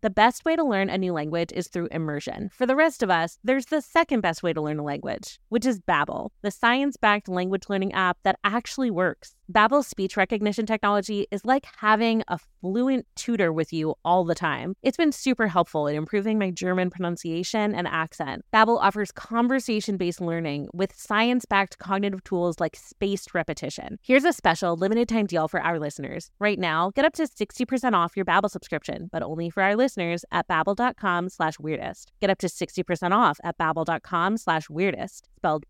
The best way to learn a new language is through immersion. For the rest of us, there's the second best way to learn a language, which is Babbel, the science-backed language learning app that actually works. Babbel's speech recognition technology is like having a fluent tutor with you all the time. It's been super helpful in improving my German pronunciation and accent. Babbel offers conversation-based learning with science-backed cognitive tools like spaced repetition. Here's a special limited-time deal for our listeners. Right now, get up to 60% off your Babbel subscription, but only for our listeners at babbel.com/weirdest. Get up to 60% off at babbel.com/weirdest. Spelled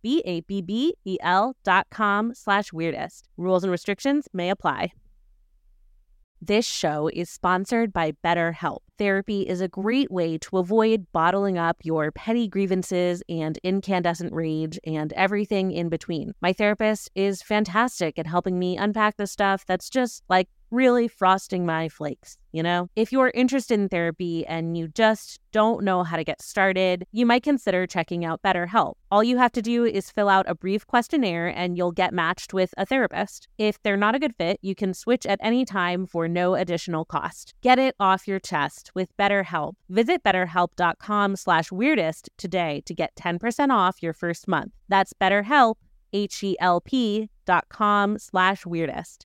BABBEL.com/weirdest. Rules and restrictions may apply. This show is sponsored by BetterHelp. Therapy is a great way to avoid bottling up your petty grievances and incandescent rage and everything in between. My therapist is fantastic at helping me unpack the stuff that's just like really frosting my flakes, you know? If you're interested in therapy and you just don't know how to get started, you might consider checking out BetterHelp. All you have to do is fill out a brief questionnaire and you'll get matched with a therapist. If they're not a good fit, you can switch at any time for no additional cost. Get it off your chest with BetterHelp. Visit betterhelp.com/weirdest today to get 10% off your first month. That's BetterHelp, HELP.com/weirdest.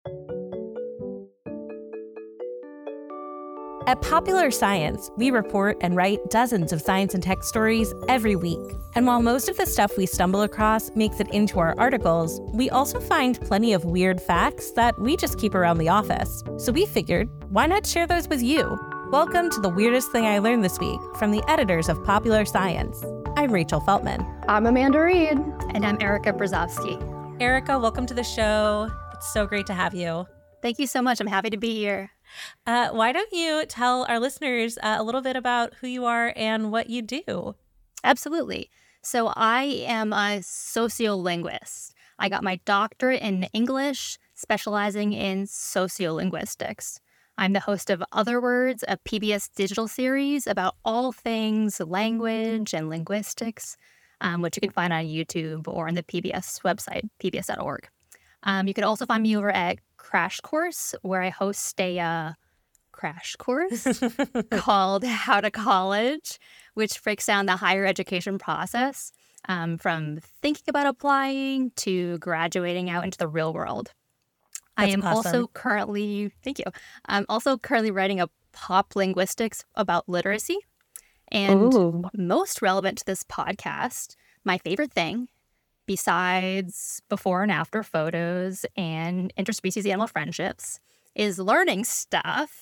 At Popular Science, we report and write dozens of science and tech stories every week. And while most of the stuff we stumble across makes it into our articles, we also find plenty of weird facts that we just keep around the office. So we figured, why not share those with you? Welcome to The Weirdest Thing I Learned This Week from the editors of Popular Science. I'm Rachel Feltman. I'm Amanda Reed. And I'm Erica Brzozowski. Erica, welcome to the show. It's so great to have you. Thank you so much. I'm happy to be here. Why don't you tell our listeners a little bit about who you are and what you do? Absolutely. So I am a sociolinguist. I got my doctorate in English, specializing in sociolinguistics. I'm the host of Other Words, a PBS digital series about all things language and linguistics, which you can find on YouTube or on the PBS website, pbs.org. You can also find me over at Crash Course, where I host a crash course called How to College, which breaks down the higher education process from thinking about applying to graduating out into the real world. That's I'm awesome. also currently, thank you. I'm also currently writing a pop linguistics about literacy. And most relevant to this podcast, my favorite thing, besides before and after photos and interspecies animal friendships, is learning stuff.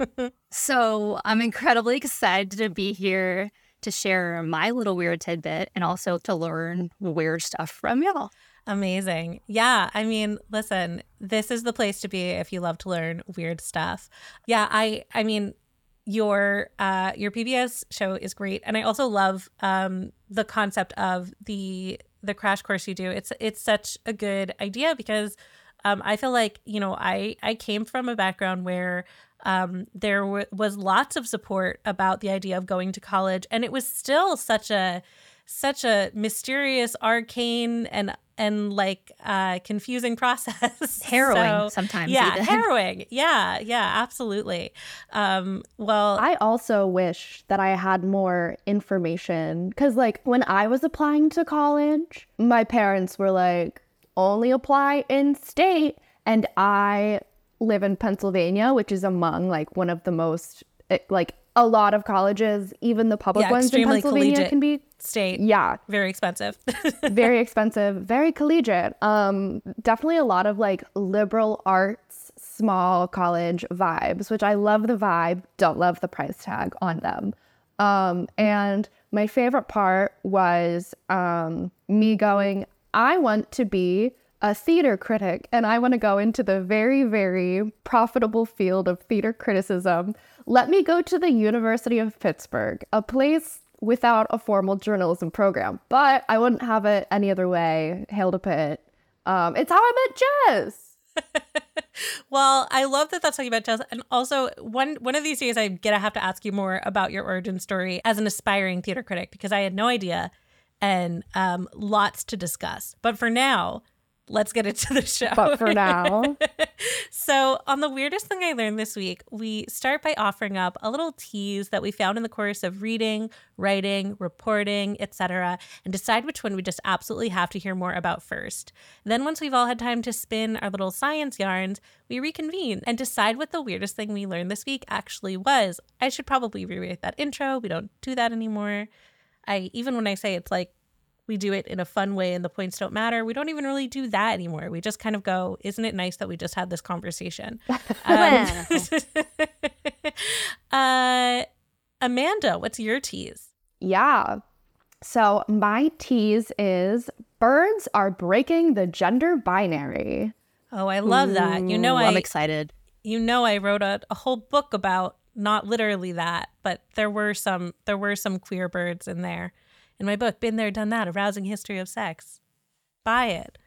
So I'm incredibly excited to be here to share my little weird tidbit and also to learn weird stuff from y'all. Amazing. Yeah, I mean, listen, this is the place to be if you love to learn weird stuff. Yeah, I mean, your PBS show is great, and I also love the concept of the crash course you do. It's such a good idea because I feel like, you know, I came from a background where there was lots of support about the idea of going to college, and it was still such a mysterious, arcane, and like confusing process. Harrowing sometimes. Yeah, even. harrowing. Yeah, absolutely. Well, I also wish that I had more information because, like, when I was applying to college, my parents were like, only apply in state. And I live in Pennsylvania, which is among, like, one of the most, like, a lot of colleges, even the public ones in Pennsylvania can be state. Yeah. Very expensive. Very expensive, very collegiate. Definitely a lot of like liberal arts, small college vibes, which I love the vibe, don't love the price tag on them. And my favorite part was me going, I want to be a theater critic and I want to go into the very, very profitable field of theater criticism. Let me go to the University of Pittsburgh, a place without a formal journalism program, but I wouldn't have it any other way. Hail to Pitt. It's how I met Jess. Well, I love that that's how you met Jess. And also, one of these days, I'm going to have to ask you more about your origin story as an aspiring theater critic, because I had no idea and lots to discuss. But for now, let's get into the show. But for now. So on the weirdest thing I learned this week, we start by offering up a little tease that we found in the course of reading, writing, reporting, etc., and decide which one we just absolutely have to hear more about first. Then once we've all had time to spin our little science yarns, we reconvene and decide what the weirdest thing we learned this week actually was. I should probably rewrite that intro. We don't do that anymore. Even when I say it's like we do it in a fun way and the points don't matter, we don't even really do that anymore. We just kind of go, isn't it nice that we just had this conversation? Amanda, what's your tease? Yeah. So my tease is birds are breaking the gender binary. Oh, I love that. I'm excited. I wrote a whole book about not literally that, but there were some queer birds in there. In my book, Been There, Done That, A Rousing History of Sex. Buy it.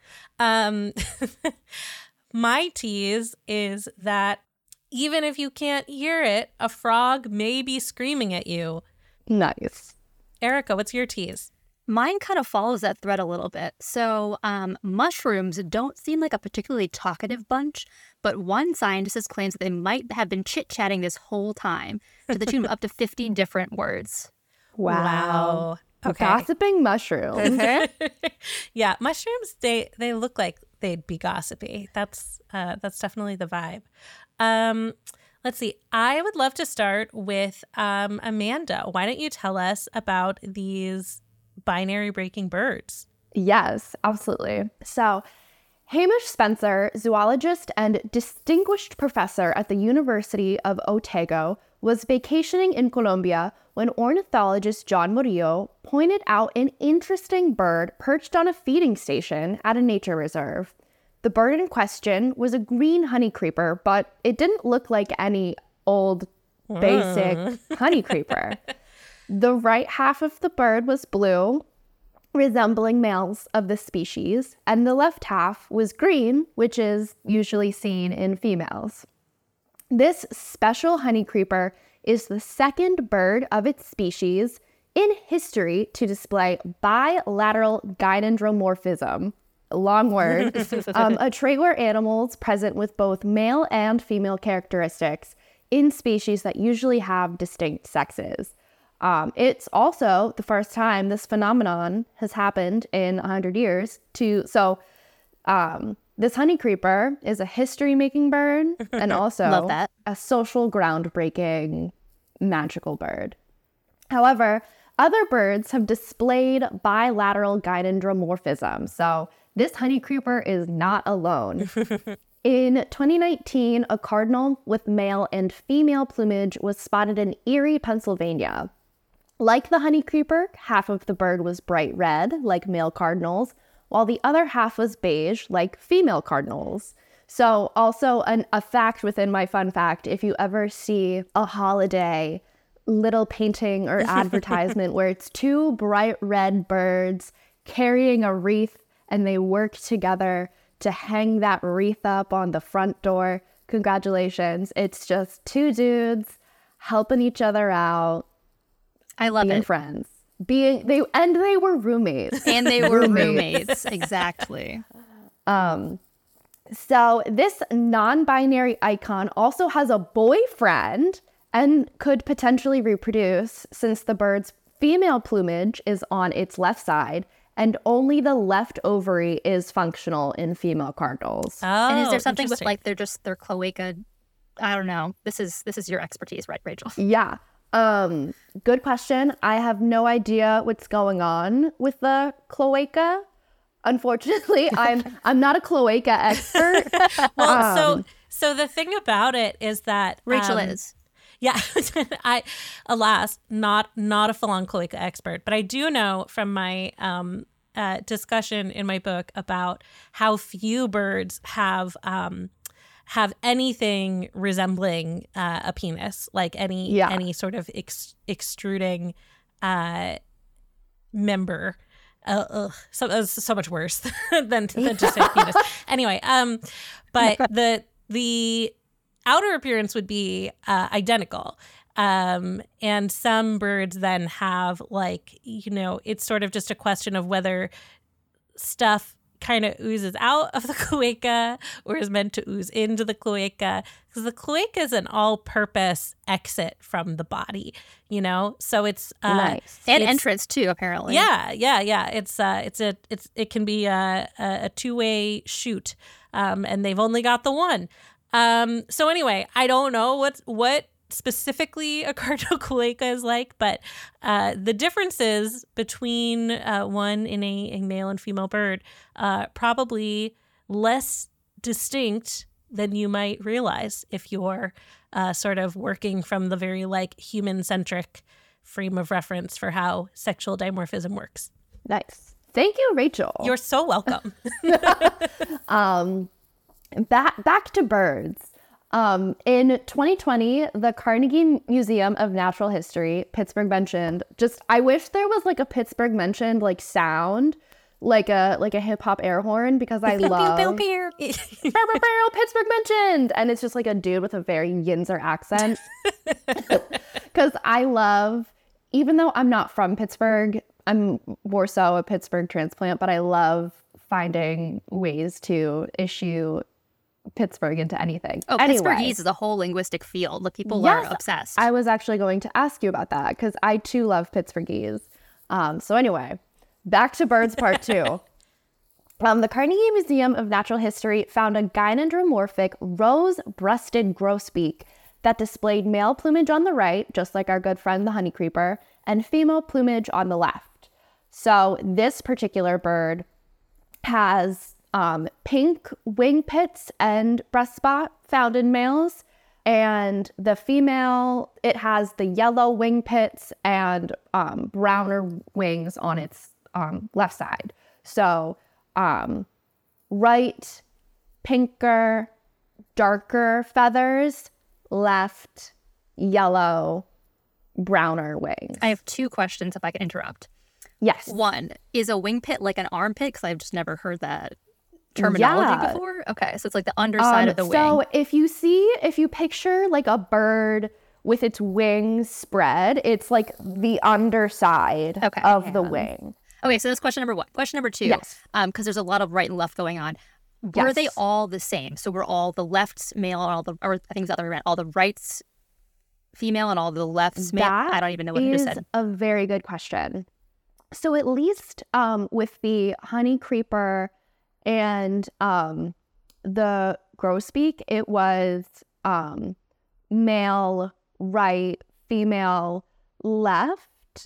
My tease is that even if you can't hear it, a frog may be screaming at you. Nice. Erica, what's your tease? Mine kind of follows that thread a little bit. So mushrooms don't seem like a particularly talkative bunch, but one scientist claims that they might have been chit-chatting this whole time to the tune of up to 50 different words. Wow. Okay. Gossiping mushrooms. Yeah, mushrooms, they look like they'd be gossipy. That's definitely the vibe. Let's see. I would love to start with Amanda. Why don't you tell us about these binary breaking birds? Yes, absolutely. So Hamish Spencer, zoologist and distinguished professor at the University of Otago, was vacationing in Colombia when ornithologist John Murillo pointed out an interesting bird perched on a feeding station at a nature reserve. The bird in question was a green honeycreeper, but it didn't look like any old, basic honeycreeper. The right half of the bird was blue, resembling males of the species, and the left half was green, which is usually seen in females. This special honeycreeper is the second bird of its species in history to display bilateral gynandromorphism, a long word, a trait where animals present with both male and female characteristics in species that usually have distinct sexes. It's also the first time this phenomenon has happened in 100 years. This honeycreeper is a history-making bird and also Love that. a social groundbreaking magical bird. However, other birds have displayed bilateral gynandromorphism, so this honeycreeper is not alone. In 2019, a cardinal with male and female plumage was spotted in Erie, Pennsylvania. Like the honeycreeper, half of the bird was bright red, like male cardinals, while the other half was beige, like female cardinals. So also a fact within my fun fact, if you ever see a holiday little painting or advertisement where it's two bright red birds carrying a wreath and they work together to hang that wreath up on the front door, congratulations. It's just two dudes helping each other out. I love being it. friends. They were roommates. And they were roommates. Exactly. So this non-binary icon also has a boyfriend and could potentially reproduce since the bird's female plumage is on its left side and only the left ovary is functional in female cardinals. Oh, And is there something with interesting. like their cloaca? I don't know. This is your expertise, right, Rachel? Yeah. Good question. I have no idea what's going on with the cloaca. Unfortunately, I'm not a cloaca expert. Well, so the thing about it is that Rachel is. Yeah, alas, not a full-on cloaca expert, but I do know from my discussion in my book about how few birds have anything resembling a penis, like any sort of extruding member. So much worse than just a penis. Anyway, but the outer appearance would be identical. And some birds then have it's sort of just a question of whether stuff kind of oozes out of the cloaca or is meant to ooze into the cloaca, because the cloaca is an all-purpose exit from the body, you know? So it's nice. And entrance too, apparently. Yeah. It can be a two-way shoot, and they've only got the one. So anyway, I don't know what specifically a cardinal cloaca is like, but the differences between one in a male and female bird probably less distinct than you might realize if you're sort of working from the very like human-centric frame of reference for how sexual dimorphism works. Nice. Thank you, Rachel. You're so welcome. Back to birds. In 2020, the Carnegie Museum of Natural History, Pittsburgh mentioned, I wish there was like a Pittsburgh mentioned like sound, like a hip hop air horn, because I love Pittsburgh mentioned, and it's just like a dude with a very Yinzer accent. Because I love, even though I'm not from Pittsburgh, I'm more so a Pittsburgh transplant, but I love finding ways to issue Pittsburgh into anything. Oh, anyway, Pittsburghese is a whole linguistic field. Like people are obsessed. I was actually going to ask you about that because I too love Pittsburghese. So anyway, back to birds part 2. The Carnegie Museum of Natural History found a gynandromorphic rose-breasted grosbeak that displayed male plumage on the right, just like our good friend the honeycreeper, and female plumage on the left. So this particular bird has pink wing pits and breast spot found in males, and the female, it has the yellow wing pits and browner wings on its left side. So right pinker, darker feathers, left yellow, browner wings. I have 2 questions if I can interrupt. Yes. One, is a wing pit like an armpit? Because I've just never heard that terminology before. Okay, so it's like the underside of the wing. So if you picture like a bird with its wings spread, it's like the underside of the wing. Okay, so that's question number 1. Question number 2, because there's a lot of right and left going on. Were they all the same? So were all the lefts male and or I think it's the other way around, all the rights female and all the lefts male? I don't even know what you just said. A very good question. So at least with the honeycreeper and the grosbeak, it was male right, female left,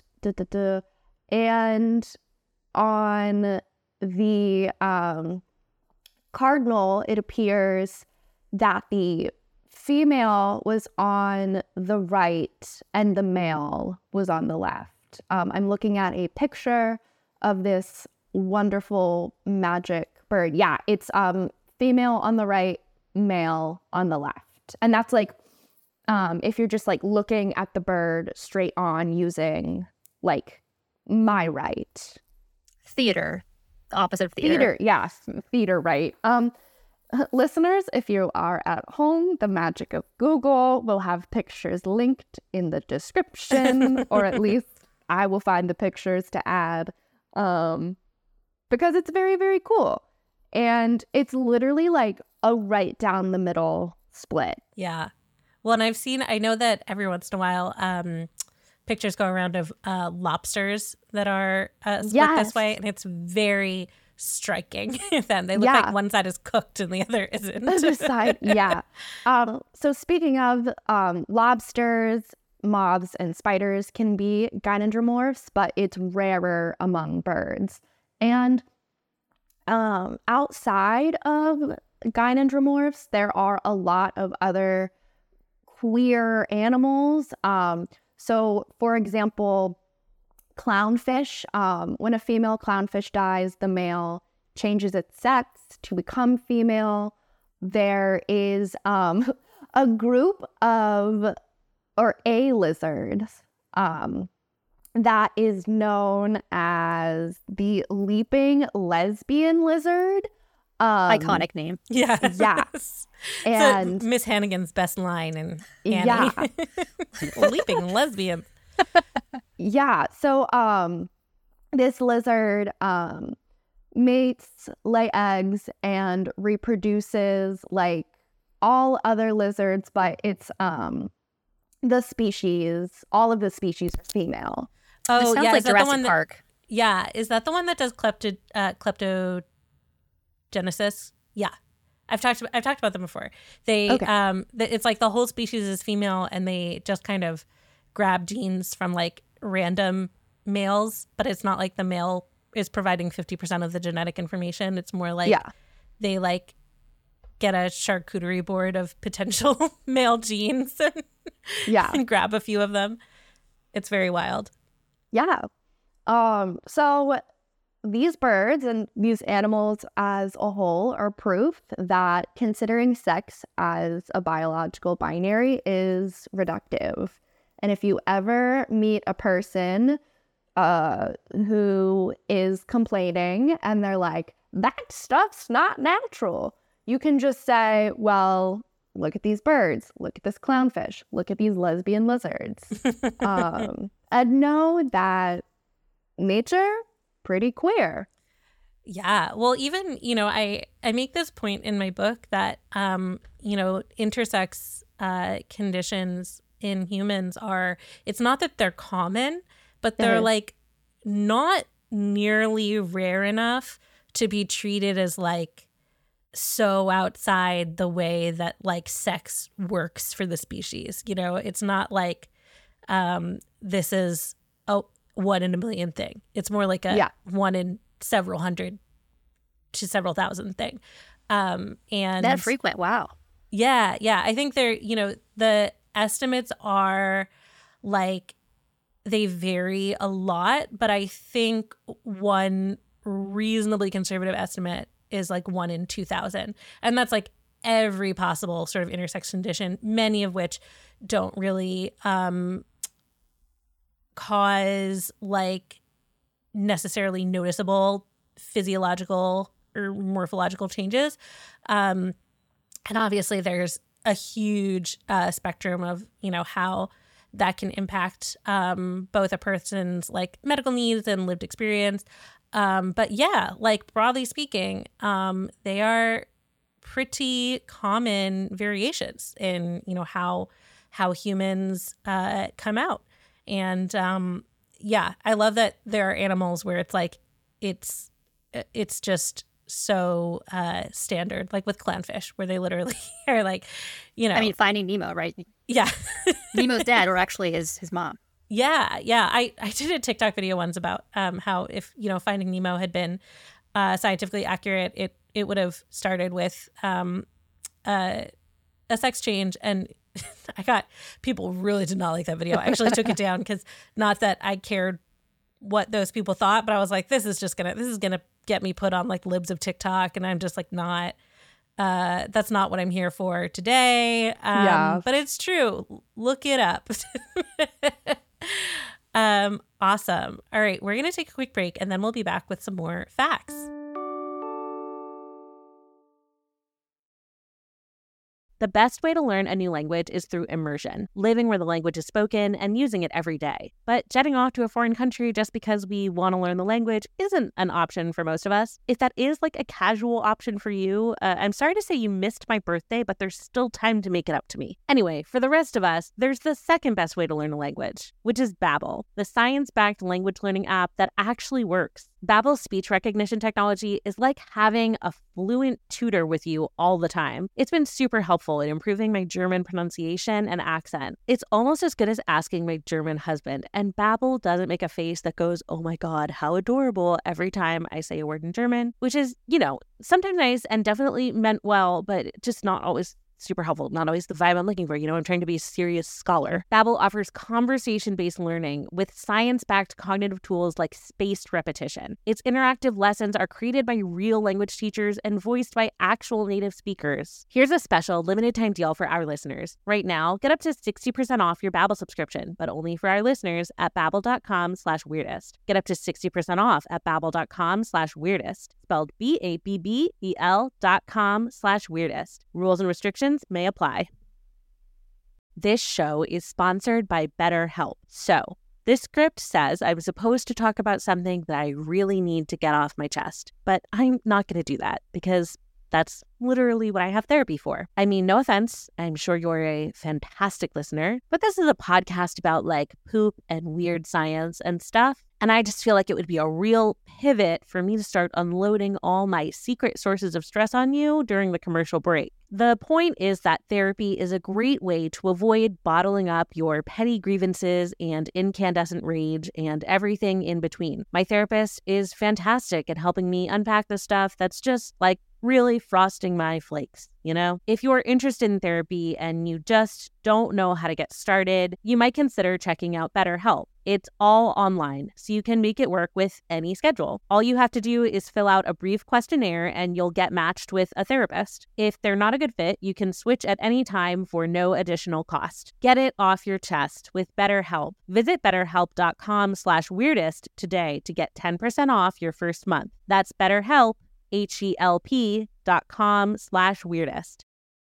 and on the cardinal, it appears that the female was on the right and the male was on the left. I'm looking at a picture of this wonderful magic bird. Yeah, it's female on the right, male on the left. And that's like, if you're just like looking at the bird straight on using like my right. Theater, the opposite of theater. Yes, theater right. Listeners, if you are at home, the magic of Google will have pictures linked in the description, or at least I will find the pictures to add, because it's very, very cool. And it's literally like a right down the middle split. Yeah. Well, and I know that every once in a while, pictures go around of lobsters that are split this way, and it's very striking. Then they look like one side is cooked and the other isn't. The other side, yeah. So speaking of lobsters, moths, and spiders can be gynandromorphs, but it's rarer among birds. And outside of gynandromorphs, there are a lot of other queer animals. So, for example, clownfish, when a female clownfish dies, the male changes its sex to become female. There is a group of, or a lizard, that is known as the leaping lesbian lizard. Iconic name. Yeah. And so Miss Hannigan's best line in Annie. Leaping lesbian. Yeah. So this lizard mates, lay eggs, and reproduces like all other lizards, but it's the species, all of the species are female. This Oh, sounds yeah. like Is that the Jurassic one that, Park. yeah. Is that the one that does kleptogenesis? Yeah. I've talked about them before. They Okay. it's like the whole species is female and they just kind of grab genes from like random males, but it's not like the male is providing 50% of the genetic information. It's more like Yeah. they like get a charcuterie board of potential male genes Yeah. and grab a few of them. It's very wild. Yeah. So these birds and these animals as a whole are proof that considering sex as a biological binary is reductive. And if you ever meet a person who is complaining and they're like, that stuff's not natural, you can just say, well, look at these birds, look at this clownfish, look at these lesbian lizards. And know that nature, pretty queer. Yeah. Well, even, I make this point in my book that, intersex conditions in humans it's not that they're common, but they're like not nearly rare enough to be treated as like so outside the way that like sex works for the species. It's not like this is a 1 in a million thing. It's more like a 1 in several hundred to several thousand thing. And That frequent. Wow. Yeah. I think the estimates are like they vary a lot, but I think one reasonably conservative estimate is like 1 in 2,000. And that's like every possible sort of intersex condition, many of which don't really cause like necessarily noticeable physiological or morphological changes. And obviously there's a huge spectrum of, how that can impact both a person's like medical needs and lived experience. But yeah, like broadly speaking, they are pretty common variations in, how humans come out. And I love that there are animals where it's like it's just so standard, like with clownfish, where they literally are like, I mean, Finding Nemo, right? Yeah. Nemo's dad, or actually his mom. Yeah. I did a TikTok video once about how if, Finding Nemo had been scientifically accurate, it would have started with a sex change. And people really did not like that video. I actually took it down because not that I cared what those people thought, but I was like, this is gonna get me put on like libs of TikTok, and I'm just like not. That's not what I'm here for today. But it's true. Look it up. Awesome. All right, we're gonna take a quick break, and then we'll be back with some more facts. The best way to learn a new language is through immersion, living where the language is spoken and using it every day. But jetting off to a foreign country just because we want to learn the language isn't an option for most of us. If that is like a casual option for you, I'm sorry to say you missed my birthday, but there's still time to make it up to me. Anyway, for the rest of us, there's the second best way to learn a language, which is Babbel, the science-backed language learning app that actually works. Babbel's speech recognition technology is like having a fluent tutor with you all the time. It's been super helpful in improving my German pronunciation and accent. It's almost as good as asking my German husband, and Babbel doesn't make a face that goes, oh my god, how adorable, every time I say a word in German, which is, sometimes nice and definitely meant well, but just not always super helpful, not always the vibe I'm looking for. I'm trying to be a serious scholar. Babbel offers conversation-based learning with science-backed cognitive tools like spaced repetition. Its interactive lessons are created by real language teachers and voiced by actual native speakers. Here's a special limited-time deal for our listeners. Right now, get up to 60% off your Babbel subscription, but only for our listeners at babbel.com/weirdest. Get up to 60% off at babbel.com/weirdest, spelled BABBEL.com/weirdest. Rules and restrictions may apply. This show is sponsored by BetterHelp. So, This script says I'm supposed to talk about something that I really need to get off my chest, but I'm not going to do that because that's literally what I have therapy for. I mean, no offense, I'm sure you're a fantastic listener, but this is a podcast about like poop and weird science and stuff. And I just feel like it would be a real pivot for me to start unloading all my secret sources of stress on you during the commercial break. The point is that therapy is a great way to avoid bottling up your petty grievances and incandescent rage and everything in between. My therapist is fantastic at helping me unpack the stuff that's just like really frosting my flakes, you know? If you're interested in therapy and you just don't know how to get started, you might consider checking out BetterHelp. It's all online, so you can make it work with any schedule. All you have to do is fill out a brief questionnaire and you'll get matched with a therapist. If they're not a good fit, you can switch at any time for no additional cost. Get it off your chest with BetterHelp. Visit betterhelp.com/weirdest today to get 10% off your first month. That's BetterHelp, HELP.com/weirdest.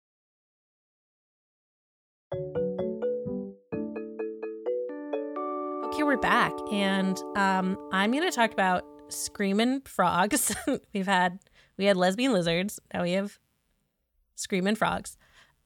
Okay, we're back, and I'm going to talk about screaming frogs. We had lesbian lizards. Now we have screaming frogs.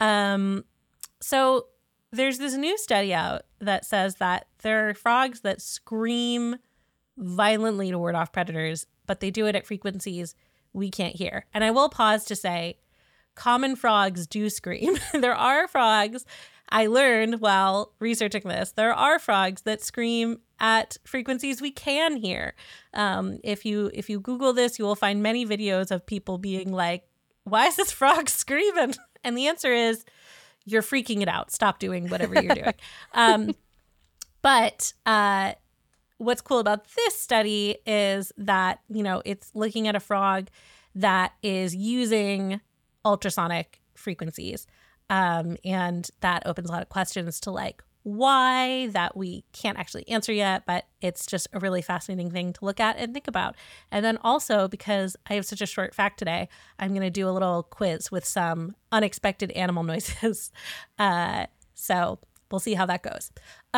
So there's this new study out that says that there are frogs that scream violently to ward off predators, but they do it at frequencies we can't hear. And I will pause to say, common frogs do scream. There are frogs, I learned while researching this, there are frogs that scream at frequencies we can hear. If you Google this, you will find many videos of people being like, why is this frog screaming? And the answer is, you're freaking it out. Stop doing whatever you're doing. But what's cool about this study is that, you know, it's looking at a frog that is using ultrasonic frequencies. And that opens a lot of questions to like why that we can't actually answer yet, but it's just a really fascinating thing to look at and think about. And then also, because I have such a short fact today, I'm going to do a little quiz with some unexpected animal noises. So we'll see how that goes.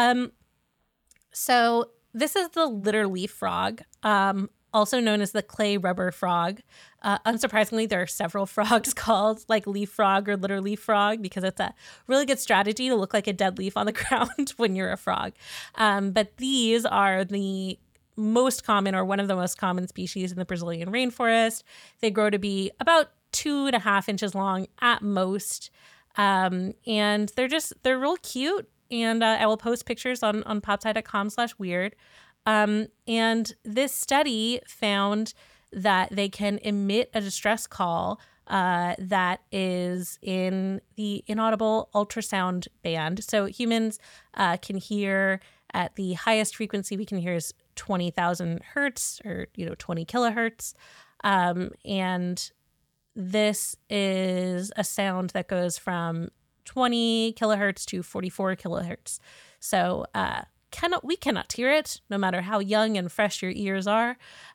So this is the litter leaf frog, also known as the clay rubber frog. Unsurprisingly, there are several frogs called like leaf frog or litter leaf frog because it's a really good strategy to look like a dead leaf on the ground when you're a frog. But these are the most common, or one of the most common species in the Brazilian rainforest. They grow to be about 2.5 inches long at most. And they're real cute. And I will post pictures on popsci.com/weird. And this study found that they can emit a distress call that is in the inaudible ultrasound band. So humans can hear at the highest frequency we can hear is 20,000 hertz, or 20 kilohertz. And this is a sound that goes from 20 kilohertz to 44 kilohertz. So we cannot hear it, no matter how young and fresh your ears are.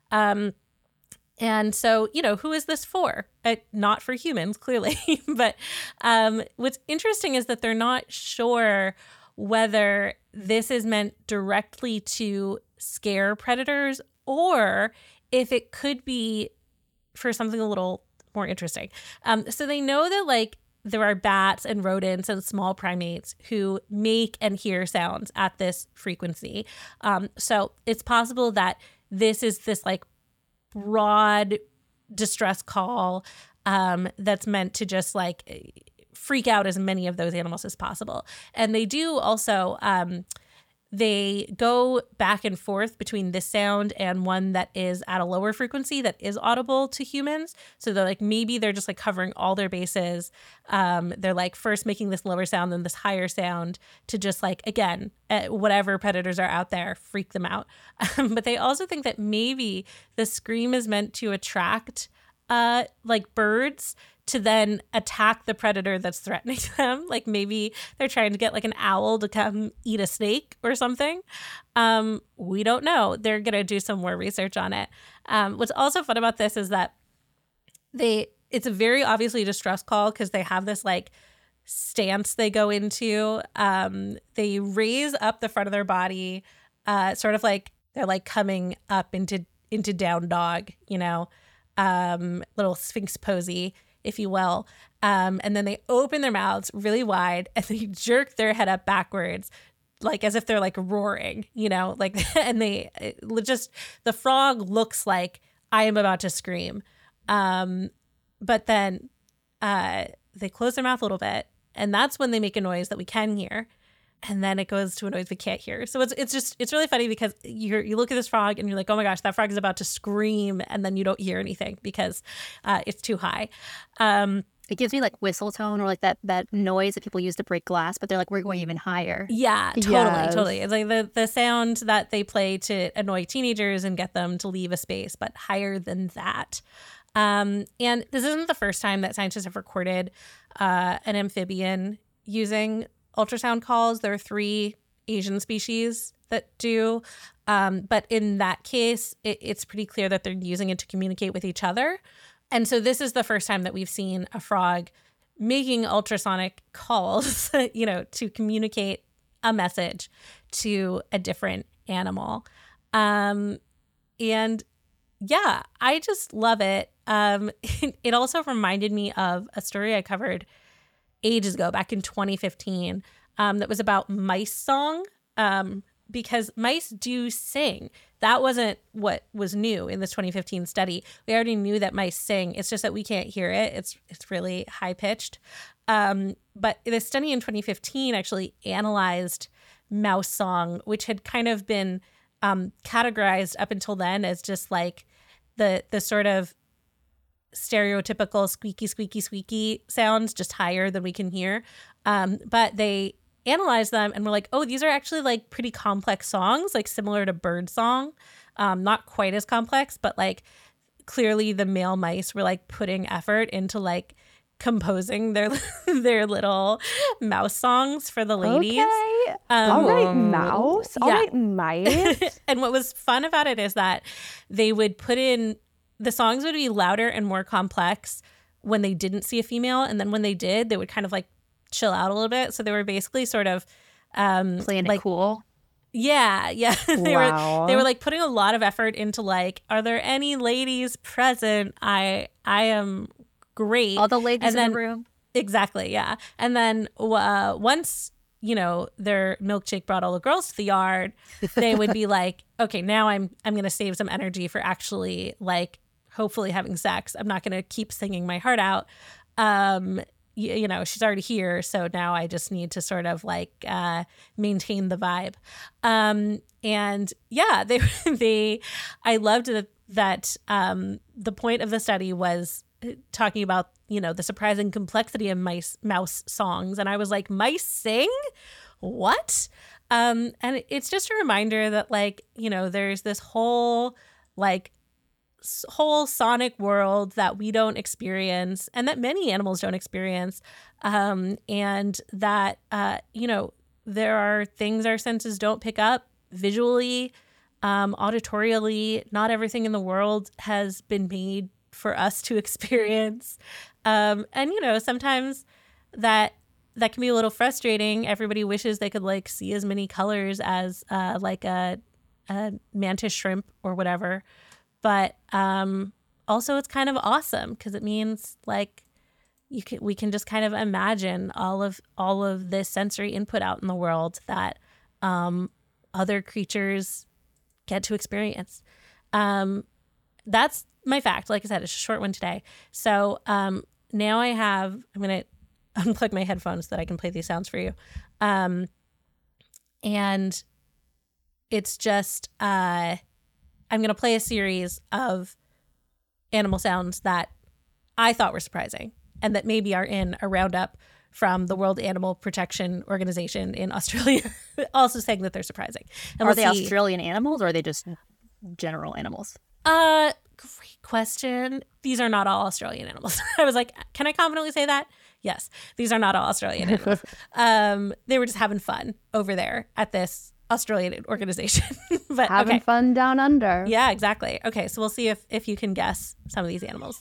And so, who is this for? Not for humans, clearly. But what's interesting is that they're not sure whether this is meant directly to scare predators or if it could be for something a little more interesting. So they know that there are bats and rodents and small primates who make and hear sounds at this frequency. So it's possible that this is this broad distress call that's meant to just freak out as many of those animals as possible. And they do also, they go back and forth between this sound and one that is at a lower frequency that is audible to humans. So they're maybe they're just covering all their bases. They're first making this lower sound, then this higher sound to just again, whatever predators are out there, freak them out. But they also think that maybe the scream is meant to attract birds to then attack the predator that's threatening them. Maybe they're trying to get an owl to come eat a snake or something. We don't know. They're going to do some more research on it. What's also fun about this is that it's a very obviously distress call because they have this stance they go into. They raise up the front of their body sort of like they're like coming up into down dog, little sphinx posy, if you will. And then they open their mouths really wide and they jerk their head up backwards, like as if they're like roaring, and the frog looks like I am about to scream. But then they close their mouth a little bit, and that's when they make a noise that we can hear. And then it goes to a noise we can't hear. So it's really funny because you look at this frog and you're like, oh my gosh, that frog is about to scream, and then you don't hear anything because it's too high. It gives me like whistle tone, or like that noise that people use to break glass, but they're like, we're going even higher. Yeah, Yes. totally. It's like the sound that they play to annoy teenagers and get them to leave a space, but higher than that. And this isn't the first time that scientists have recorded an amphibian using ultrasound calls. There are 3 Asian species that do. But in that case, it's pretty clear that they're using it to communicate with each other. And so this is the first time that we've seen a frog making ultrasonic calls, to communicate a message to a different animal. And yeah, I just love it. It also reminded me of a story I covered ages ago, back in 2015, that was about mice song, because mice do sing. That wasn't what was new in this 2015 study. We already knew that mice sing. It's just that we can't hear it. It's really high pitched. But the study in 2015 actually analyzed mouse song, which had kind of been categorized up until then as just like the sort of stereotypical squeaky sounds, just higher than we can hear. But they analyzed them and were like, oh, these are actually like pretty complex songs, like similar to bird song. Not quite as complex, but like clearly the male mice were like putting effort into like composing their little mouse songs for the ladies. Okay. All right, mouse. All right, mice. And what was fun about it is that they would put in, the songs would be louder and more complex when they didn't see a female. And then when they did, they would kind of like chill out a little bit. So they were basically sort of playing it cool. Yeah. they Wow. were like putting a lot of effort into like, are there any ladies present? I am great. All the ladies in the room. Exactly, yeah. And then once, their milkshake brought all the girls to the yard, they would be like, okay, now I'm going to save some energy for actually like hopefully having sex. I'm not going to keep singing my heart out. She's already here, so now I just need to sort of like maintain the vibe. And yeah, I loved that the point of the study was talking about, the surprising complexity of mouse songs. And I was like, mice sing? What? And it's just a reminder that like, there's this whole sonic world that we don't experience and that many animals don't experience. And that, there are things our senses don't pick up visually, auditorially. Not everything in the world has been made for us to experience. And, sometimes that can be a little frustrating. Everybody wishes they could like see as many colors as like a mantis shrimp or whatever. But also it's kind of awesome because it means like we can just kind of imagine all of this sensory input out in the world that other creatures get to experience. That's my fact. Like I said, it's a short one today. So now I'm going to unplug my headphones so that I can play these sounds for you. And it's just, I'm going to play a series of animal sounds that I thought were surprising and that maybe are in a roundup from the World Animal Protection Organization in Australia, also saying that they're surprising. And Are they Australian animals or are they just general animals? Great question. These are not all Australian animals. I was like, can I confidently say that? Yes, these are not all Australian animals. They were just having fun over there at this Australian organization. But Having fun down under. Yeah, exactly. Okay, so we'll see if you can guess some of these animals.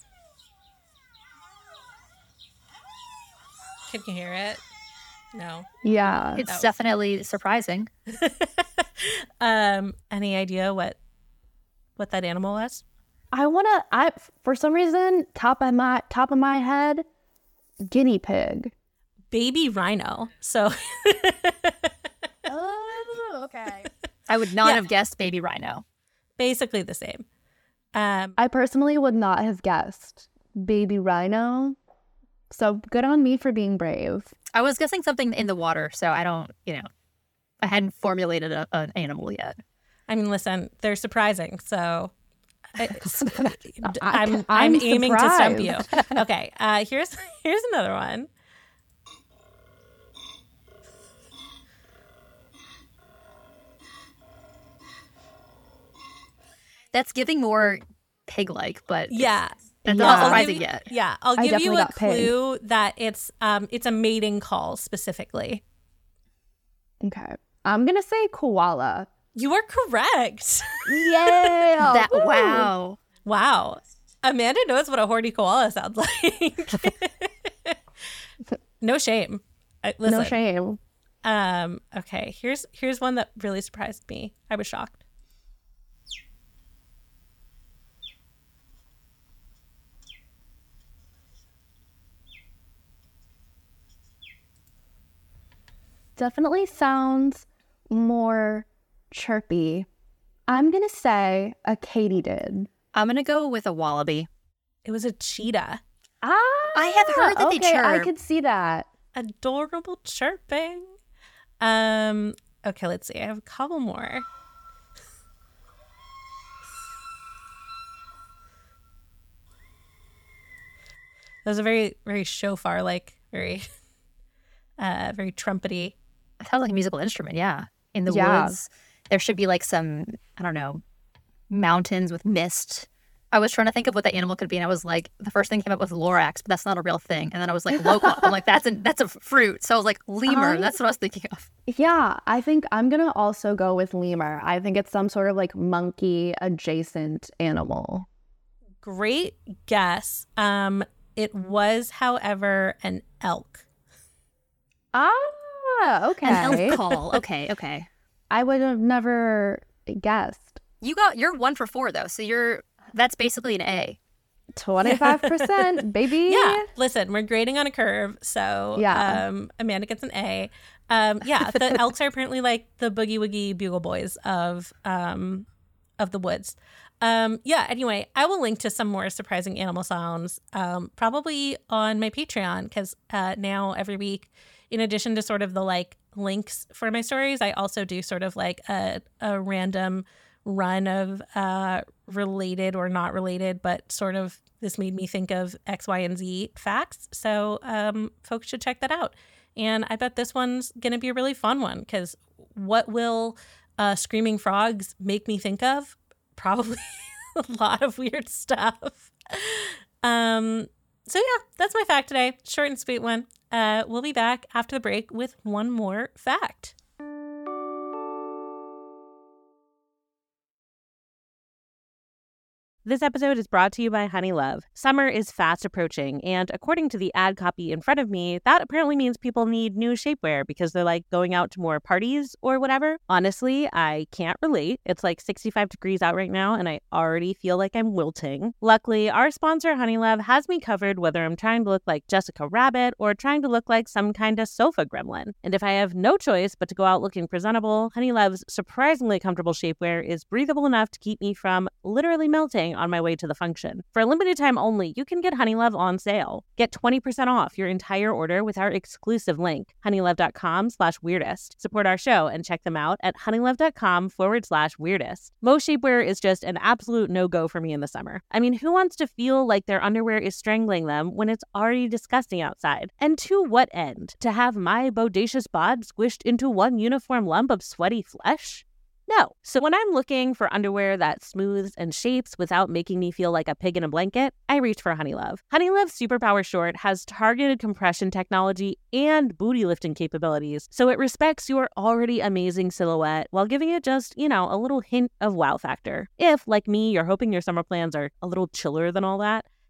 Can you hear it? No. Yeah. It's definitely surprising. Any idea what that animal was? For some reason, top of my head, guinea pig. Baby rhino. So Oh, okay. I would not have guessed baby rhino. basically the same. I personally would not have guessed baby rhino. So good on me for being brave. I was guessing something in the water, so I don't, I hadn't formulated an animal yet. I mean, listen, they're surprising. So I'm I'm aiming to stump you. surprised. Okay, here's another one. That's giving more pig-like, but Yeah. that's Yeah. not I'll surprising give you- yet. Yeah, I'll I give you definitely a got pig. clue that it's a mating call specifically. Okay. I'm going to say koala. You are correct. Yeah. Wow. Wow. Amanda knows what a horny koala sounds like. No shame. Listen. No shame. Okay, here's one that really surprised me. I was shocked. Definitely sounds more chirpy. I'm going to say a katydid. I'm going to go with a wallaby. It was a cheetah. I have heard that they okay, I chirp. could see that. Adorable chirping. Okay, let's see. I have a couple more. That was a very, very shofar, like very, very trumpety. It sounds like a musical instrument, yeah. In the Yeah. woods, there should be like some, I don't know, mountains with mist. I was trying to think of what that animal could be, and I was like, the first thing came up was lorax, but that's not a real thing. And then I was like, loquat. I'm like, that's a fruit. So I was like, lemur. That's what I was thinking of. Yeah, I think I'm going to also go with lemur. I think it's some sort of like monkey adjacent animal. Great guess. It was, however, an elk. Ah, okay. An elk call. Okay. I would have never guessed. You're 1 for 4 though, so that's basically an A. 25%, baby. Yeah. Listen, we're grading on a curve, so Yeah. Amanda gets an A. Yeah, the elks are apparently like the boogie woogie bugle boys of the woods. Yeah. Anyway, I will link to some more surprising animal sounds, probably on my Patreon, because now every week, in addition to sort of the like links for my stories, I also do sort of like a random run of related or not related, but sort of this made me think of X, Y, and Z facts. So folks should check that out. And I bet this one's going to be a really fun one, because what will screaming frogs make me think of? Probably a lot of weird stuff. So yeah, that's my fact today. Short and sweet one. We'll be back after the break with one more fact. This episode is brought to you by Honeylove. Summer is fast approaching, and according to the ad copy in front of me, that apparently means people need new shapewear because they're like going out to more parties or whatever. Honestly, I can't relate. It's like 65 degrees out right now, and I already feel like I'm wilting. Luckily, our sponsor, Honeylove, has me covered whether I'm trying to look like Jessica Rabbit or trying to look like some kind of sofa gremlin. And if I have no choice but to go out looking presentable, Honeylove's surprisingly comfortable shapewear is breathable enough to keep me from literally melting on my way to the function. For a limited time only, you can get Honeylove on sale. Get 20% off your entire order with our exclusive link, honeylove.com/weirdest. Support our show and check them out at honeylove.com/weirdest. Most shapewear is just an absolute no-go for me in the summer. I mean, who wants to feel like their underwear is strangling them when it's already disgusting outside? And to what end? To have my bodacious bod squished into one uniform lump of sweaty flesh? No. So when I'm looking for underwear that smooths and shapes without making me feel like a pig in a blanket, I reach for Honeylove. Honeylove's Superpower Short has targeted compression technology and booty lifting capabilities, so it respects your already amazing silhouette while giving it just, a little hint of wow factor. If, like me, you're hoping your summer plans are a little chiller than all that,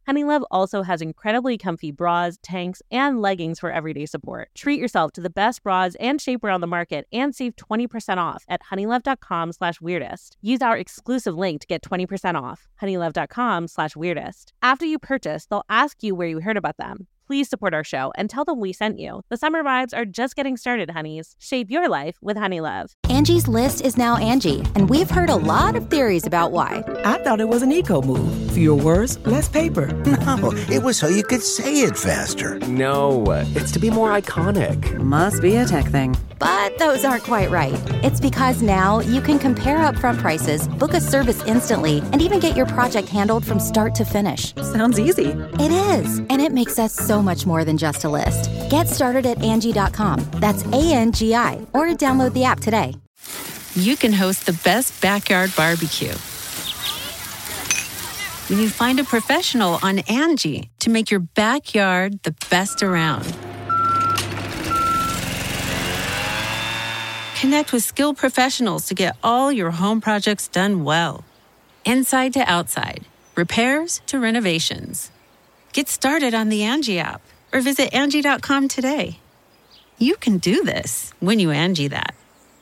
Honeylove also has incredibly comfy bras, tanks, and leggings for everyday support. Treat yourself to the best bras and shapewear on the market and save 20% off at honeylove.com/weirdest. Use our exclusive link to get 20% off, honeylove.com/weirdest. After you purchase, they'll ask you where you heard about them. Please support our show and tell them we sent you. The summer vibes are just getting started, honeys. Shape your life with Honeylove. Angie's List is now Angie, and we've heard a lot of theories about why. I thought it was an eco move. Fewer words, less paper. No, it was so you could say it faster. No, it's to be more iconic. Must be a tech thing. But those aren't quite right. It's because now you can compare upfront prices, book a service instantly, and even get your project handled from start to finish. Sounds easy. It is, and it makes us so much more than just a list. Get started at Angie.com. That's ANGI, or download the app today. You can host the best backyard barbecue when you find a professional on Angie to make your backyard the best around. Connect with skilled professionals to get all your home projects done well. Inside to outside, repairs to renovations. Get started on the Angie app or visit Angie.com today. You can do this when you Angie that.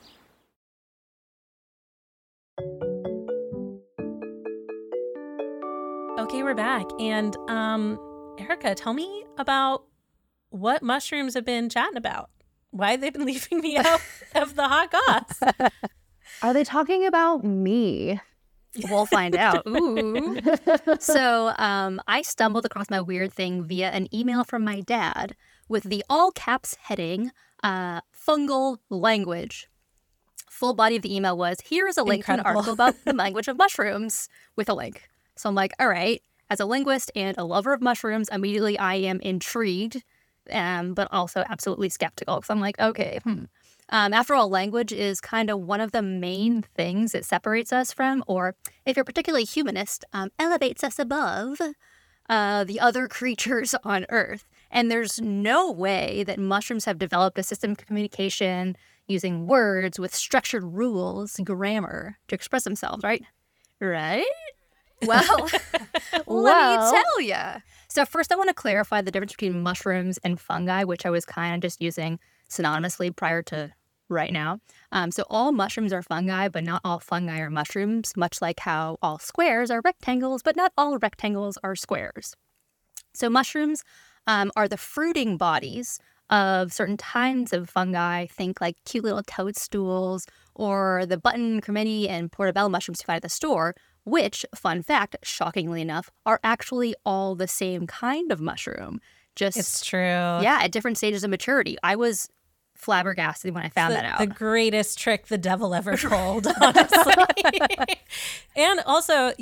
Okay, we're back. And Erica, tell me about what mushrooms have been chatting about. Why they've been leaving me out of the hot goss. Are they talking about me? We'll find out. Ooh. So I stumbled across my weird thing via an email from my dad with the all caps heading, fungal language. Full body of the email was, here is a link to an article about the language of mushrooms with a link. So I'm like, all right, as a linguist and a lover of mushrooms, immediately I am intrigued, but also absolutely skeptical. Because I'm like, okay, After all, language is kind of one of the main things that separates us from, or if you're particularly humanist, elevates us above the other creatures on Earth. And there's no way that mushrooms have developed a system of communication using words with structured rules and grammar to express themselves, right? Right? Well, let me tell ya. So first I want to clarify the difference between mushrooms and fungi, which I was kind of just using synonymously prior to right now. So all mushrooms are fungi, but not all fungi are mushrooms, much like how all squares are rectangles, but not all rectangles are squares. So mushrooms are the fruiting bodies of certain kinds of fungi. Think like cute little toadstools or the button, cremini, and portobello mushrooms you find at the store, which, fun fact, shockingly enough, are actually all the same kind of mushroom. Just it's true. Yeah, at different stages of maturity. I was flabbergasted when I found that out. The greatest trick the devil ever pulled, honestly. And also,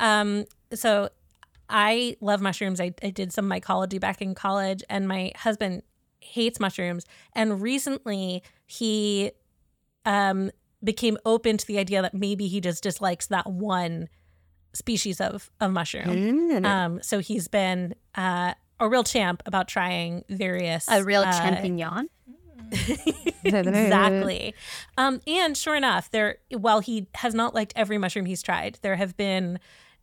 so I love mushrooms. I did some mycology back in college, and my husband hates mushrooms. And recently he became open to the idea that maybe he just dislikes that one species of mushroom. So he's been a real champ about trying various... A real champignon? Exactly. And sure enough, while he has not liked every mushroom he's tried, there have been,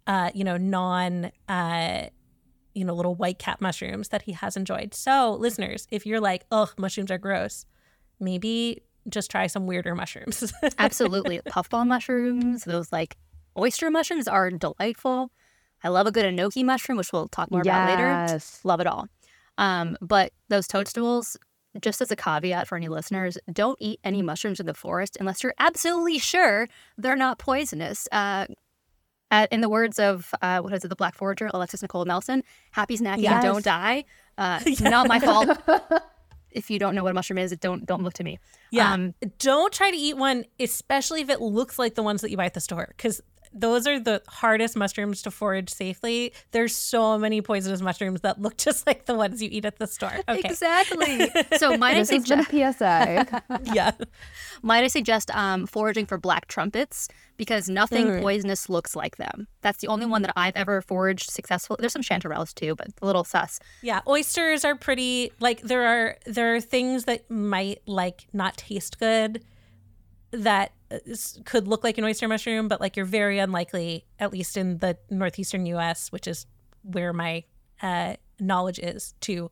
little white cap mushrooms that he has enjoyed. So listeners, if you're like, ugh, mushrooms are gross, maybe just try some weirder mushrooms. Absolutely. Puffball mushrooms, those like oyster mushrooms are delightful. I love a good enoki mushroom, which we'll talk more about later. Love it all. But those toadstools, just as a caveat for any listeners, don't eat any mushrooms in the forest unless you're absolutely sure they're not poisonous. In the words of, the Black Forager, Alexis Nicole Nelson, happy snacking, don't die. Not my fault. If you don't know what a mushroom is, don't look to me. Yeah. Don't try to eat one, especially if it looks like the ones that you buy at the store, because those are the hardest mushrooms to forage safely. There's so many poisonous mushrooms that look just like the ones you eat at the store. Okay. Exactly. So might I suggest a PSA? Yeah. Might I suggest foraging for black trumpets, because nothing poisonous looks like them. That's the only one that I've ever foraged successfully. There's some chanterelles too, but a little sus. Yeah, oysters are pretty, like there are things that might like not taste good that could look like an oyster mushroom, but like you're very unlikely, at least in the northeastern U.S., which is where my knowledge is to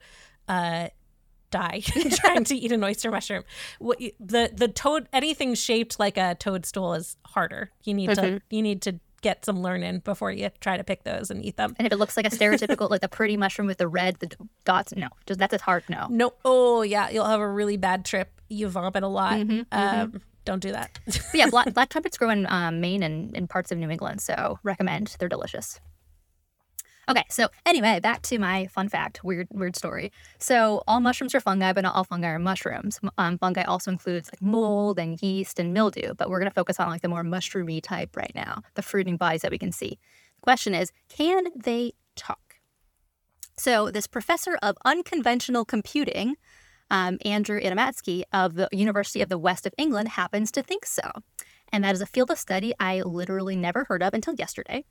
die trying to eat an oyster mushroom. The toad, anything shaped like a toadstool is harder. You need to get some learning before you try to pick those and eat them. And if it looks like a stereotypical, like the pretty mushroom with the red the dots, no, just that's a hard no. No. Oh yeah, you'll have a really bad trip. You vomit a lot. Don't do that. But yeah, black trumpets grow in Maine and in parts of New England, so recommend. They're delicious. Okay, so anyway, back to my fun fact, weird story. So all mushrooms are fungi, but not all fungi are mushrooms. Fungi also includes like mold and yeast and mildew, but we're going to focus on like the more mushroomy type right now, the fruiting bodies that we can see. The question is, can they talk? So this professor of unconventional computing, Andrew Adamatsky of the University of the West of England, happens to think so. And that is a field of study I literally never heard of until yesterday.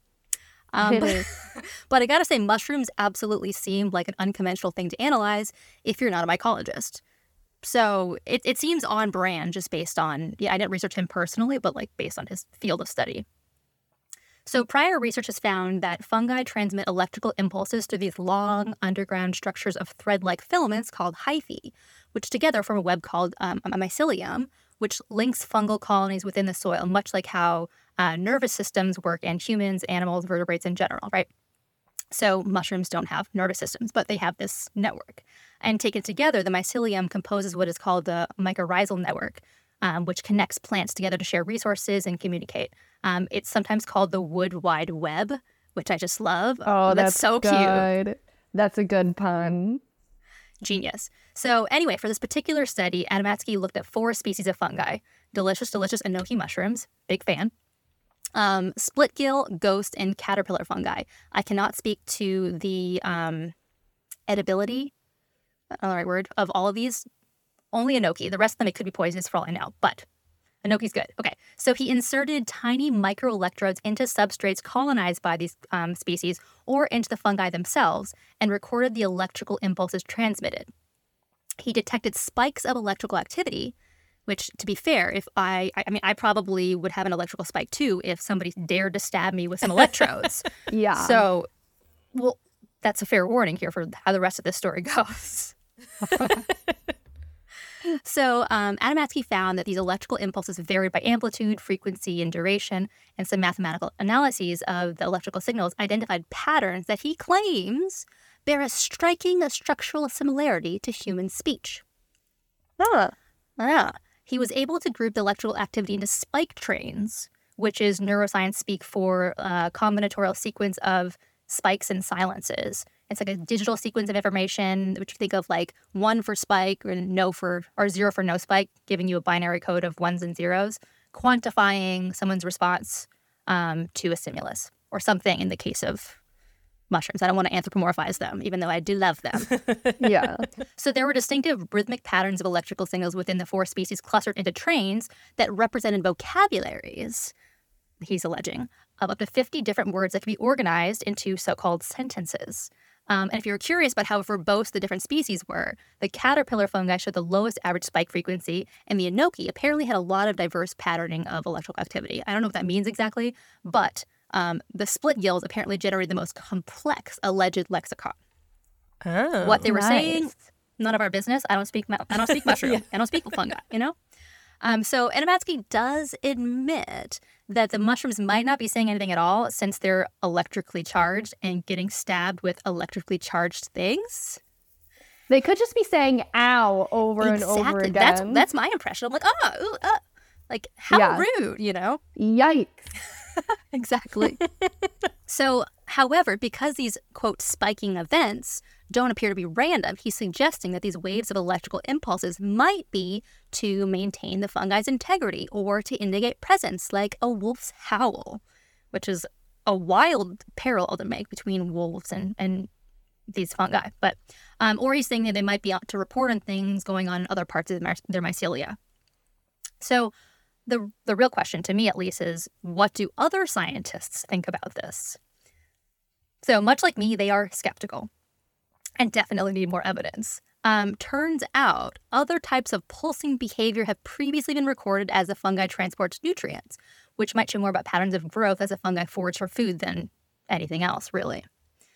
But I gotta say, mushrooms absolutely seem like an unconventional thing to analyze if you're not a mycologist. So it seems on brand just based on, I didn't research him personally, but like based on his field of study. So prior research has found that fungi transmit electrical impulses through these long underground structures of thread-like filaments called hyphae, which together form a web called a mycelium, which links fungal colonies within the soil, much like how nervous systems work in humans, animals, vertebrates in general, right? So mushrooms don't have nervous systems, but they have this network. And taken together, the mycelium composes what is called the mycorrhizal network, which connects plants together to share resources and communicate. It's sometimes called the wood wide web, which I just love. Oh, that's so good. Cute. That's a good pun. Genius. So anyway, for this particular study, Adamatsky looked at 4 species of fungi. Delicious enoki mushrooms. Big fan. Split gill, ghost, and caterpillar fungi. I cannot speak to the edibility, not the right word, of all of these. Only enoki. The rest of them, it could be poisonous for all I know, but enoki's good. Okay, so he inserted tiny microelectrodes into substrates colonized by these species or into the fungi themselves and recorded the electrical impulses transmitted. He detected spikes of electrical activity, which, to be fair, if I probably would have an electrical spike too if somebody dared to stab me with some electrodes. Yeah. So, well, that's a fair warning here for how the rest of this story goes. So, Adamatsky found that these electrical impulses varied by amplitude, frequency, and duration, and some mathematical analyses of the electrical signals identified patterns that he claims bear a striking structural similarity to human speech. He was able to group the electrical activity into spike trains, which is neuroscience speak for a combinatorial sequence of spikes and silences. It's like a digital sequence of information, which you think of like 1 for spike or 0 for no spike, giving you a binary code of 1s and 0s, quantifying someone's response to a stimulus or something in the case of mushrooms. I don't want to anthropomorphize them, even though I do love them. Yeah. So there were distinctive rhythmic patterns of electrical signals within the 4 species clustered into trains that represented vocabularies, he's alleging, of up to 50 different words that could be organized into so-called sentences. And if you were curious about how verbose the different species were, the caterpillar fungi showed the lowest average spike frequency, and the enoki apparently had a lot of diverse patterning of electrical activity. I don't know what that means exactly, but the split gills apparently generated the most complex alleged lexicon. Oh, what they were saying, none of our business. I don't speak mushroom. Yeah. I don't speak fungi, you know? So Adamatsky does admit that the mushrooms might not be saying anything at all since they're electrically charged and getting stabbed with electrically charged things. They could just be saying "ow" over and over again. That's my impression. I'm like, like how rude, you know? Yikes. Exactly. So, however, because these, quote, spiking events don't appear to be random, he's suggesting that these waves of electrical impulses might be to maintain the fungi's integrity or to indicate presence, like a wolf's howl, which is a wild parallel to make between wolves and these fungi. But, or he's saying that they might be out to report on things going on in other parts of their mycelia. So, the real question, to me at least, is what do other scientists think about this? So much like me, they are skeptical and definitely need more evidence. Turns out other types of pulsing behavior have previously been recorded as the fungi transports nutrients, which might show more about patterns of growth as a fungi forage for food than anything else, really.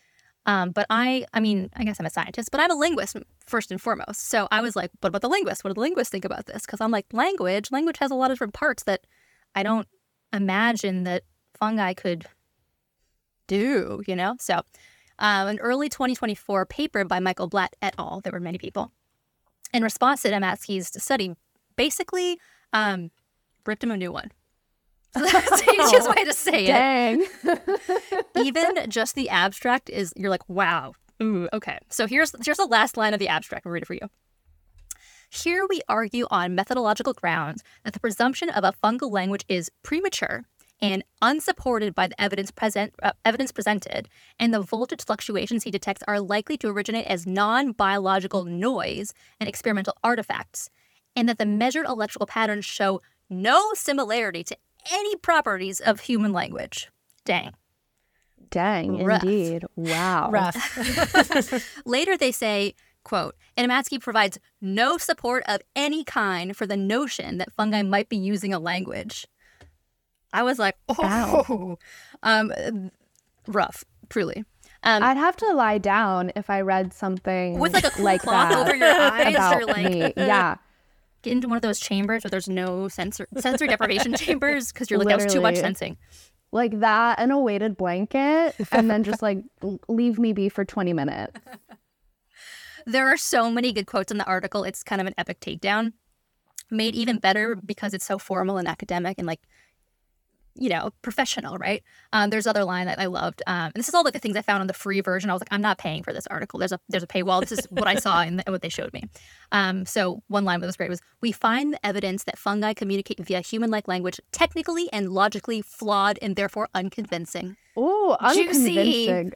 But I guess I'm a scientist, but I'm a linguist first and foremost. So I was like, what about the linguists? What do the linguists think about this? Because I'm like, language has a lot of different parts that I don't imagine that fungi could do, So an early 2024 paper by Michael Blatt et al., there were many people, in response to Dematzky's study, basically ripped him a new one. That's the easiest way to say Dang. it. Even just the abstract you're like, wow. Ooh, okay. So here's the last line of the abstract. I'll read it for you. Here we argue on methodological grounds that the presumption of a fungal language is premature and unsupported by the evidence presented, and the voltage fluctuations he detects are likely to originate as non-biological noise and experimental artifacts, and that the measured electrical patterns show no similarity to any properties of human language. Dang. Rough. Indeed. Wow. Rough. Later they say, quote, Adamatsky provides no support of any kind for the notion that fungi might be using a language. I was like, oh. Rough, truly. I'd have to lie down if I read something with like a cool cloth that over your eyes about or like me. Yeah. Get into one of those chambers where there's no sensory deprivation chambers because you're like, that was too much sensing. Like that and a weighted blanket and then just like leave me be for 20 minutes. There are so many good quotes in the article. It's kind of an epic takedown. Made even better because it's so formal and academic and like, professional, right? There's other line that I loved. And this is all like the things I found on the free version. I was like, I'm not paying for this article. There's a paywall. This is what I saw and what they showed me. So one line that was great was, we find the evidence that fungi communicate via human-like language technically and logically flawed and therefore unconvincing. Ooh, unconvincing.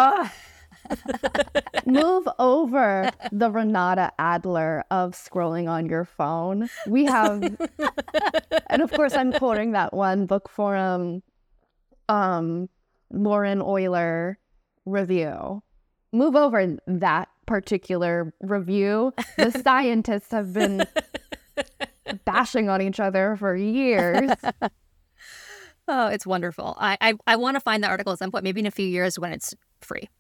Move over the Renata Adler of scrolling on your phone. We have, and of course I'm quoting that one Book Forum Lauren Euler review. Move over that particular review. The scientists have been bashing on each other for years. Oh, it's wonderful. I want to find the article at some point, maybe in a few years when it's free.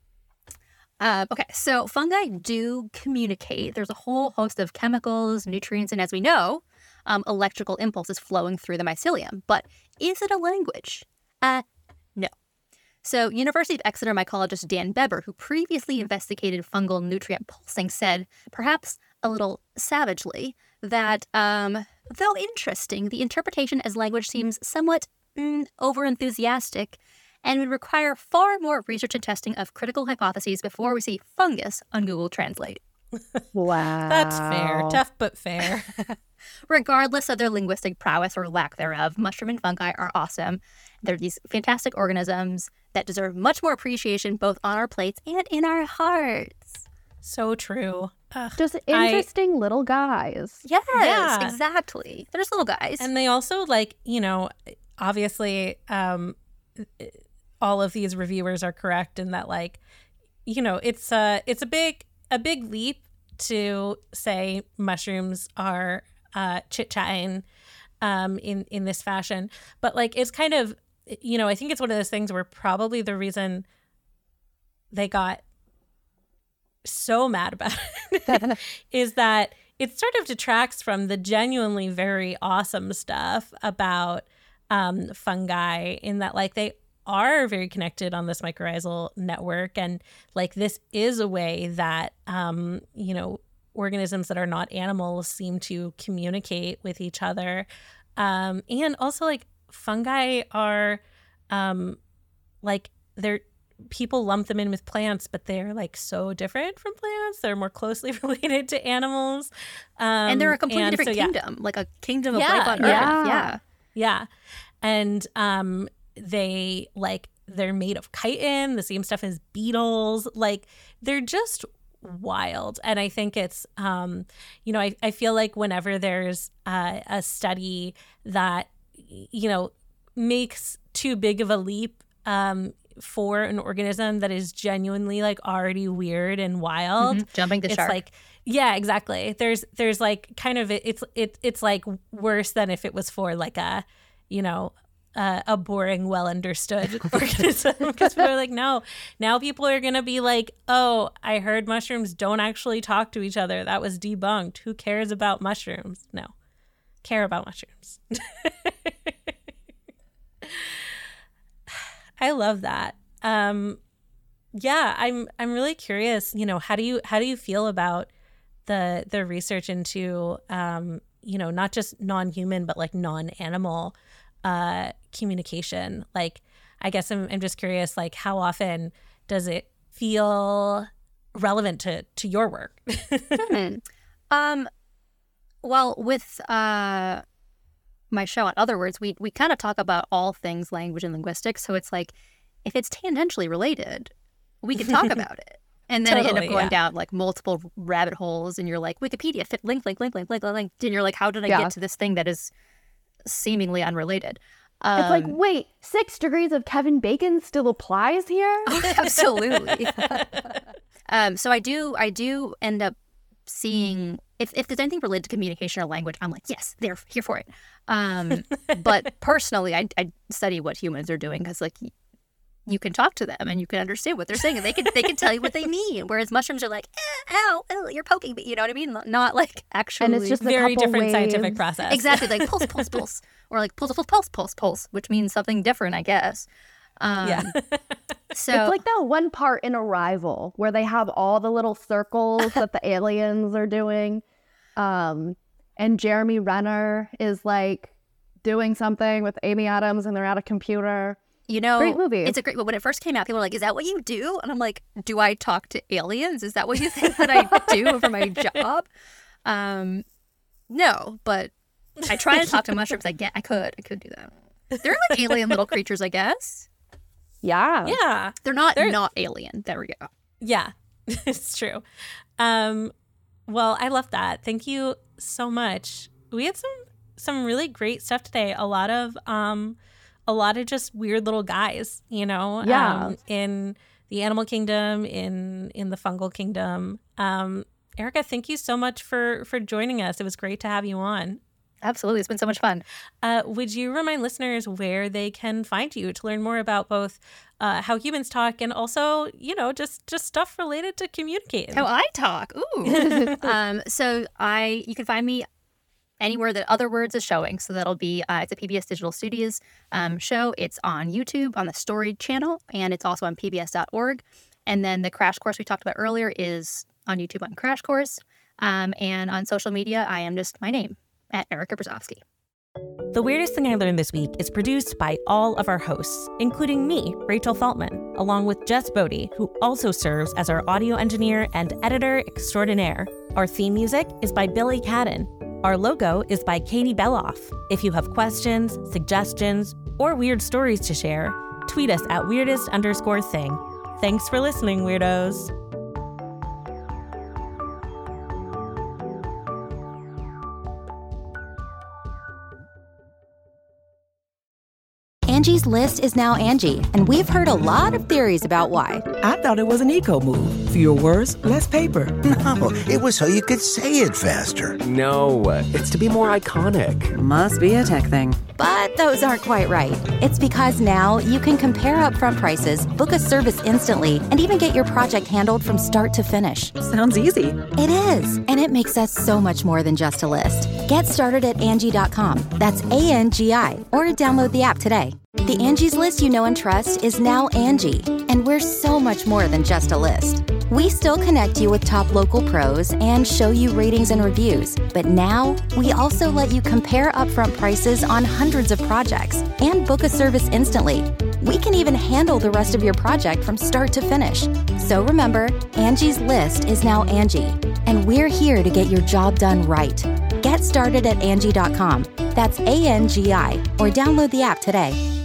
Okay, so fungi do communicate. There's a whole host of chemicals, nutrients, and as we know, electrical impulses flowing through the mycelium. But is it a language? No. So University of Exeter mycologist Dan Beber, who previously investigated fungal nutrient pulsing, said, perhaps a little savagely, that though interesting, the interpretation as language seems somewhat overenthusiastic and would require far more research and testing of critical hypotheses before we see fungus on Google Translate. Wow. That's fair. Tough but fair. Regardless of their linguistic prowess or lack thereof, mushroom and fungi are awesome. They're these fantastic organisms that deserve much more appreciation both on our plates and in our hearts. So true. Ugh, just interesting little guys. Yes, Yeah. exactly. They're just little guys. And they also obviously all of these reviewers are correct in that it's a big leap to say mushrooms are chit-chatting in this fashion, but it's kind of I think it's one of those things where probably the reason they got so mad about it is that it sort of detracts from the genuinely very awesome stuff about fungi, in that they are very connected on this mycorrhizal network, and this is a way that organisms that are not animals seem to communicate with each other, and also fungi are they're, people lump them in with plants, but they're so different from plants. They're more closely related to animals, and they're a completely different kingdom, like a kingdom of life on Earth. Yeah. And they're made of chitin, the same stuff as beetles. They're just wild. And I think it's I feel like whenever there's a study that makes too big of a leap for an organism that is genuinely already weird and wild, jumping the shark. Yeah, exactly. There's kind of it's worse than if it was for a boring, well-understood organism, because people are like, no, now people are going to be like, oh, I heard mushrooms don't actually talk to each other. That was debunked. Who cares about mushrooms? No, care about mushrooms. I love that. Yeah, I'm really curious, how do you feel about the research into, not just non-human, but like non-animal communication? Like, I guess I'm just curious, like, how often does it feel relevant to your work? Well, with my show, in other words, we kind of talk about all things language and linguistics. So it's like, if it's tangentially related, we can talk about it. And then I end up going down like multiple rabbit holes, and you're like, Wikipedia, link. And you're like, how did I get to this thing that is seemingly unrelated? It's like, wait, 6 degrees of Kevin Bacon still applies here? Oh, absolutely. So I do end up seeing, if there's anything related to communication or language, I'm like, yes, they're here for it. But personally, I study what humans are doing, because like, you can talk to them and you can understand what they're saying, and they can tell you what they mean. Whereas mushrooms are like, ow, you're poking me. You know what I mean? Not like actually. And it's just very different scientific process. Exactly, like pulse, or like pulse, which means something different, I guess. Yeah. So it's like that one part in Arrival where they have all the little circles that the aliens are doing, and Jeremy Renner is like doing something with Amy Adams, and they're at a computer. Great movie. It's a great. When it first came out, people were like, "Is that what you do?" And I'm like, "Do I talk to aliens? Is that what you think that I do for my job?" No, but I try to talk to mushrooms. I could do that. They're like alien little creatures, I guess. Yeah. They're not alien. There we go. Yeah, it's true. Well, I love that. Thank you so much. We had some really great stuff today. A lot of just weird little guys, in the animal kingdom, in the fungal kingdom. Erica, thank you so much for joining us. It was great to have you on. Absolutely. It's been so much fun. Would you remind listeners where they can find you to learn more about both how humans talk and also, just stuff related to communicating? How I talk. Ooh. So you can find me anywhere that Other Words is showing. So that'll be, it's a PBS Digital Studios show. It's on YouTube on the Story channel, and it's also on pbs.org. And then the Crash Course we talked about earlier is on YouTube on Crash Course. And on social media, I am just my name, at Erica Brzozowski. The Weirdest Thing I Learned This Week is produced by all of our hosts, including me, Rachel Feltman, along with Jess Bodie, who also serves as our audio engineer and editor extraordinaire. Our theme music is by Billy Cadden. Our logo is by Katie Beloff. If you have questions, suggestions, or weird stories to share, tweet us at weirdest_thing. Thanks for listening, weirdos. Angie's List is now Angie, and we've heard a lot of theories about why. I thought it was an eco move. Fewer words, less paper. No, it was so you could say it faster. No, it's to be more iconic. Must be a tech thing. But those aren't quite right. It's because now you can compare upfront prices, book a service instantly, and even get your project handled from start to finish. Sounds easy. It is, and it makes us so much more than just a list. Get started at Angie.com. That's ANGI, or download the app today. The Angie's List you know and trust is now Angie, and we're so much more than just a list. We still connect you with top local pros and show you ratings and reviews, but now we also let you compare upfront prices on hundreds of projects and book a service instantly. We can even handle the rest of your project from start to finish. So remember, Angie's List is now Angie, and we're here to get your job done right. Get started at Angie.com. That's ANGI, or download the app today.